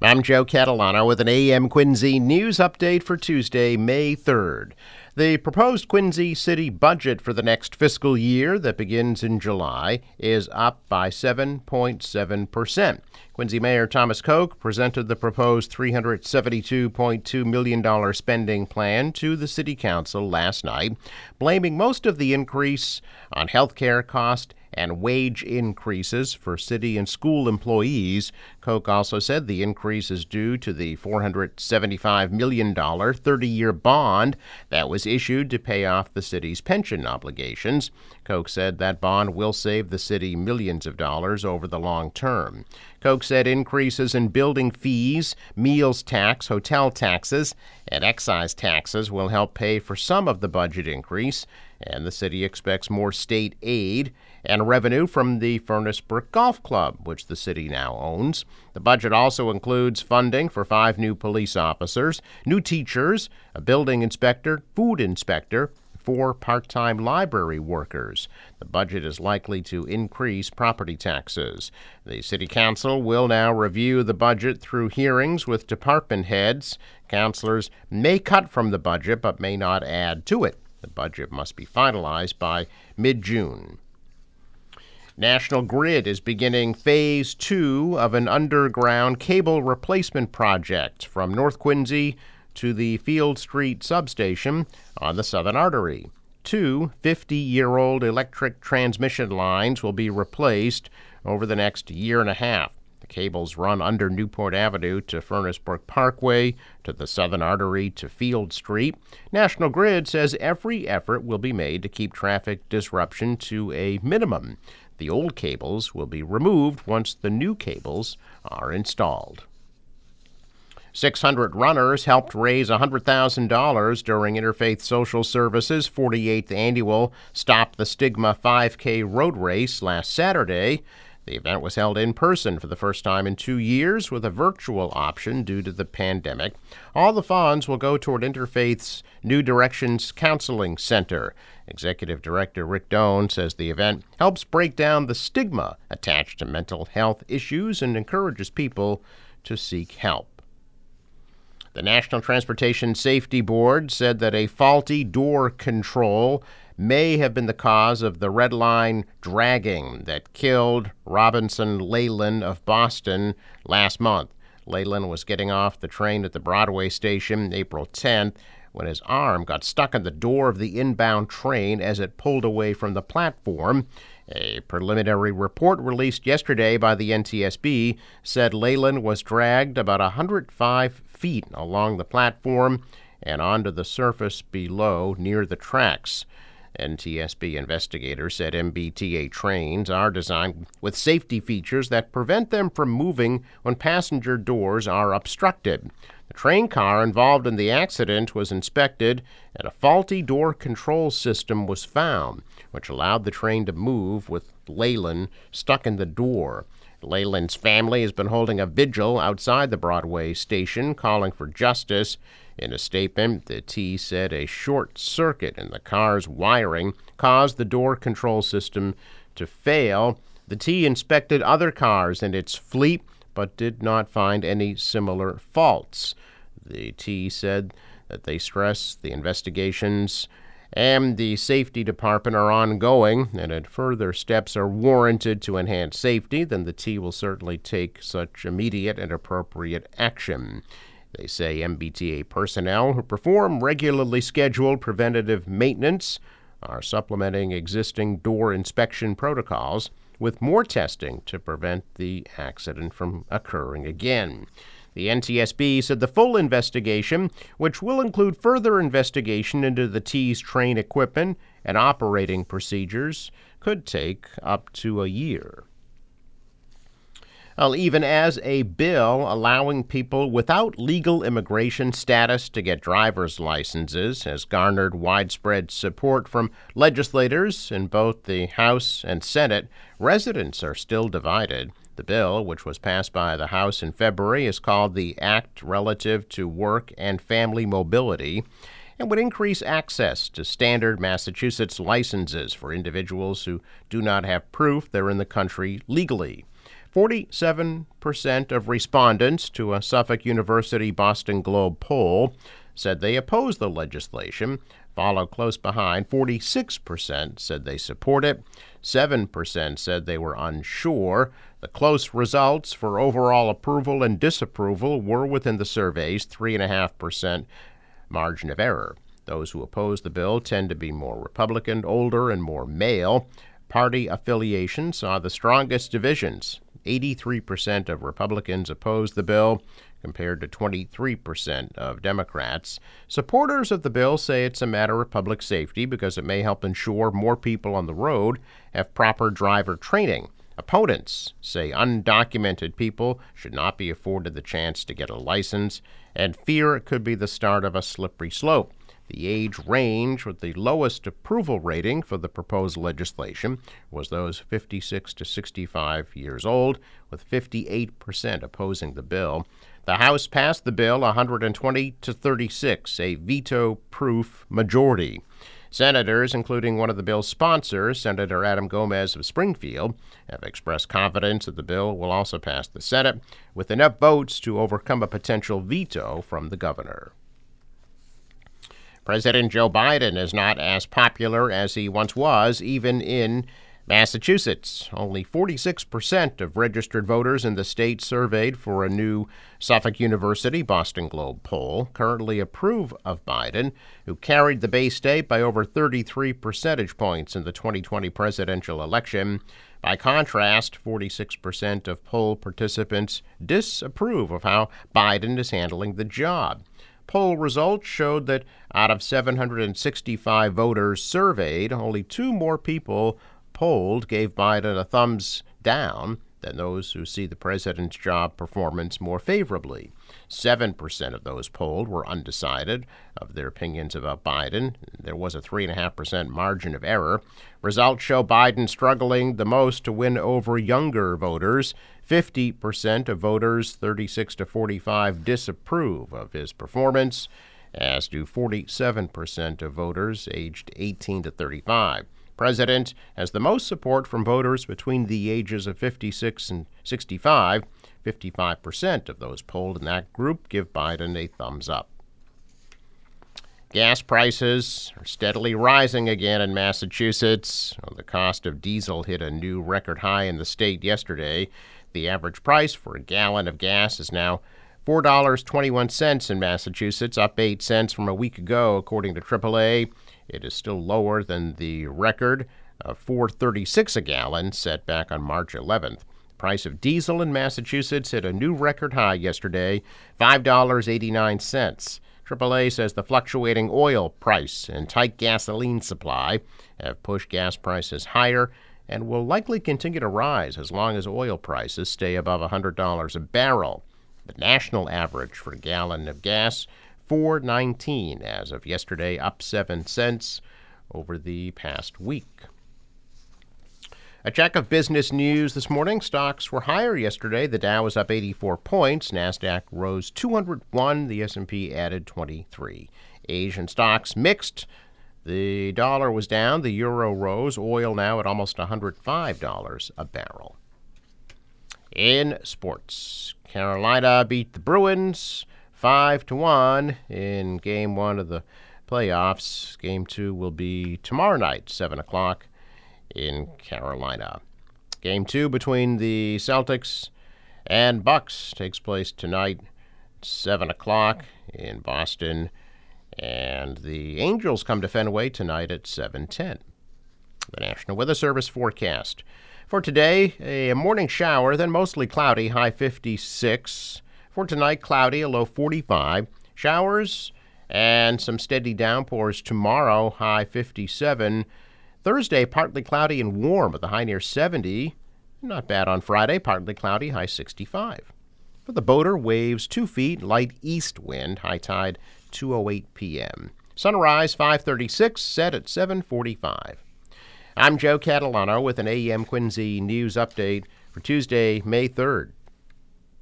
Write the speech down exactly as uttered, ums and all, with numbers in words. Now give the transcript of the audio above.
I'm Joe Catalano with an A M Quincy news update for Tuesday, May third. The proposed Quincy City budget for the next fiscal year that begins in July is up by seven point seven percent. Quincy Mayor Thomas Koch presented the proposed three hundred seventy-two point two million dollars spending plan to the City Council last night, blaming most of the increase on health care cost and wage increases for city and school employees. Koch also said the increase is due to the four hundred seventy-five million dollars thirty-year bond that was issued to pay off the city's pension obligations. Koch said that bond will save the city millions of dollars over the long term. Koch said increases in building fees, meals tax, hotel taxes, and excise taxes will help pay for some of the budget increase, and the city expects more state aid and revenue from the Furnace Brook Golf Club, which the city now owns. The budget also includes funding for five new police officers, new teachers, a building inspector, food inspector, four part-time library workers. The budget is likely to increase property taxes. The City Council will now review the budget through hearings with department heads. Councilors may cut from the budget but may not add to it. The budget must be finalized by mid-June. National Grid is beginning phase two of an underground cable replacement project from North Quincy to the Field Street substation on the Southern Artery. Two fifty-year-old electric transmission lines will be replaced over the next year and a half. The cables run under Newport Avenue to Furnace Brook Parkway, to the Southern Artery to Field Street. National Grid says every effort will be made to keep traffic disruption to a minimum. The old cables will be removed once the new cables are installed. six hundred runners helped raise one hundred thousand dollars during Interfaith Social Services' forty-eighth annual Stop the Stigma five K road race last Saturday. The event was held in person for the first time in two years with a virtual option due to the pandemic. All the funds will go toward Interfaith's New Directions Counseling Center. Executive Director Rick Doan says the event helps break down the stigma attached to mental health issues and encourages people to seek help. The National Transportation Safety Board said that a faulty door control may have been the cause of the red line dragging that killed Robinson Leyland of Boston last month. Leyland was getting off the train at the Broadway station April tenth when his arm got stuck in the door of the inbound train as it pulled away from the platform. A preliminary report released yesterday by the N T S B said Leyland was dragged about one hundred five feet along the platform and onto the surface below near the tracks. N T S B investigators said M B T A trains are designed with safety features that prevent them from moving when passenger doors are obstructed. The train car involved in the accident was inspected, and a faulty door control system was found, which allowed the train to move with Leyland stuck in the door. Leyland's family has been holding a vigil outside the Broadway station, calling for justice. In a statement, the T said a short circuit in the car's wiring caused the door control system to fail. The T inspected other cars in its fleet, but did not find any similar faults. The T said that they stress the investigations and the safety department are ongoing, and if further steps are warranted to enhance safety, then the T will certainly take such immediate and appropriate action. They say M B T A personnel who perform regularly scheduled preventative maintenance are supplementing existing door inspection protocols with more testing to prevent the accident from occurring again. The N T S B said the full investigation, which will include further investigation into the T's train equipment and operating procedures, could take up to a year. Well, even as a bill allowing people without legal immigration status to get driver's licenses has garnered widespread support from legislators in both the House and Senate, residents are still divided. The bill, which was passed by the House in February, is called the Act Relative to Work and Family Mobility and would increase access to standard Massachusetts licenses for individuals who do not have proof they're in the country legally. forty-seven percent of respondents to a Suffolk University Boston Globe poll said they oppose the legislation. Followed close behind, forty-six percent said they support it. seven percent said they were unsure. The close results for overall approval and disapproval were within the survey's three point five percent margin of error. Those who oppose the bill tend to be more Republican, older, and more male. Party affiliation saw the strongest divisions. eighty-three percent of Republicans opposed the bill, compared to twenty-three percent of Democrats. Supporters of the bill say it's a matter of public safety because it may help ensure more people on the road have proper driver training. Opponents say undocumented people should not be afforded the chance to get a license and fear it could be the start of a slippery slope. The age range with the lowest approval rating for the proposed legislation was those fifty-six to sixty-five years old, with fifty-eight percent opposing the bill. The House passed the bill one hundred twenty to thirty-six, a veto-proof majority. Senators, including one of the bill's sponsors, Senator Adam Gomez of Springfield, have expressed confidence that the bill will also pass the Senate with enough votes to overcome a potential veto from the governor. President Joe Biden is not as popular as he once was, even in Massachusetts. Only forty-six percent of registered voters in the state surveyed for a new Suffolk University Boston Globe poll currently approve of Biden, who carried the Bay State by over thirty-three percentage points in the twenty twenty presidential election. By contrast, forty-six percent of poll participants disapprove of how Biden is handling the job. Poll results showed that out of seven hundred sixty-five voters surveyed, only two more people polled gave Biden a thumbs down than those who see the president's job performance more favorably. seven percent of those polled were undecided of their opinions about Biden. There was a three point five percent margin of error. Results show Biden struggling the most to win over younger voters. fifty percent of voters, thirty-six to forty-five, disapprove of his performance, as do forty-seven percent of voters aged eighteen to thirty-five. President has the most support from voters between the ages of fifty-six and sixty-five. fifty-five percent of those polled in that group give Biden a thumbs up. Gas prices are steadily rising again in Massachusetts. The cost of diesel hit a new record high in the state yesterday. The average price for a gallon of gas is now four dollars and twenty-one cents in Massachusetts, up eight cents from a week ago, according to triple A. It is still lower than the record of four dollars and thirty-six cents a gallon set back on March eleventh. The price of diesel in Massachusetts hit a new record high yesterday, five dollars and eighty-nine cents. triple A says the fluctuating oil price and tight gasoline supply have pushed gas prices higher and will likely continue to rise as long as oil prices stay above one hundred dollars a barrel. The national average for a gallon of gas, four dollars and nineteen cents as of yesterday, up seven cents over the past week. A check of business news this morning. Stocks were higher yesterday. The Dow was up eighty-four points. NASDAQ rose two hundred one. The S and P added twenty-three. Asian stocks mixed. The dollar was down. The euro rose. Oil now at almost one hundred five dollars a barrel. In sports, Carolina beat the Bruins five to one in game one of the playoffs. Game two will be tomorrow night, seven o'clock in Carolina. Game two between the Celtics and Bucks takes place tonight, seven o'clock in Boston. And the Angels come to Fenway tonight at seven ten. The National Weather Service forecast. For today, a morning shower, then mostly cloudy, high fifty-six. For tonight, cloudy, a low forty-five. Showers and some steady downpours tomorrow, high fifty-seven. Thursday, partly cloudy and warm with a high near seventy. Not bad on Friday, partly cloudy, high sixty-five. For the boater, waves two feet, light east wind, high tide two oh eight p.m. Sunrise five thirty-six, set at seven forty-five. I'm Joe Catalano with an A M Quincy news update for Tuesday, May third.